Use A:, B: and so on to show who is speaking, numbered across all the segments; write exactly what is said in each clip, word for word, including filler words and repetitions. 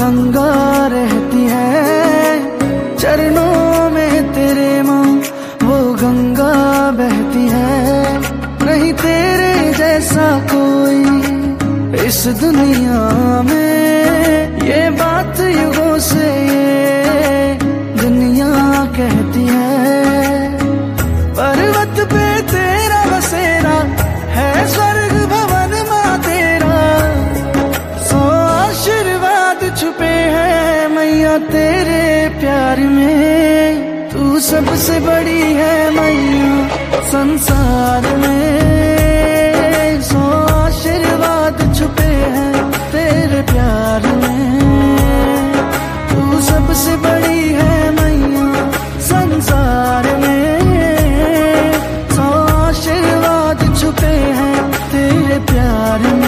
A: गंगा रहती है चरणों में तेरे माँ, वो गंगा बहती है। नहीं तेरे जैसा कोई इस दुनिया में, ये बात युगों से ये दुनिया कहती है। पर्वत पे तेरा बसेरा है, स्वर्ग भवन माँ तेरा, सौ आशीर्वाद छुपे हैं मैया तेरे प्यार में। तू सबसे बड़ी है मैया संसार में, सौ आशीर्वाद छुपे हैं तेरे प्यार में। तू सबसे बड़ी है मैया संसार में, सौ आशीर्वाद छुपे हैं तेरे प्यार में।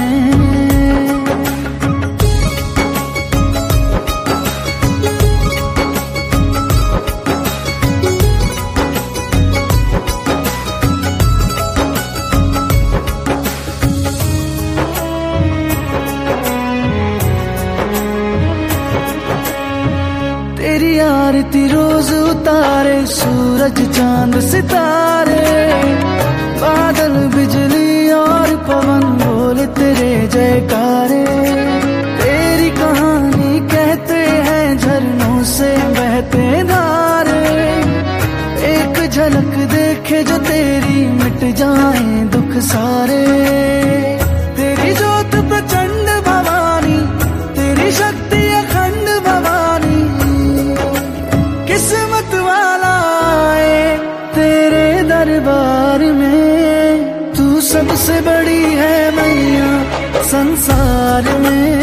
A: तेरी आरती रोज उतारे सूरज चांद सितारे, बादल बिजली और पवन बोले तेरे जयकारे। तेरी कहानी कहते हैं झरनों से बहते धारे, एक झलक देखे जो तेरी मिट जाए दुख सारे। तेरी जोत प्रचंड भवानी, तेरी शक्ति अखंड भवानी, किस्मत वाला आए तेरे दरबार में। तू सबसे बड़ी है मैया संसार में,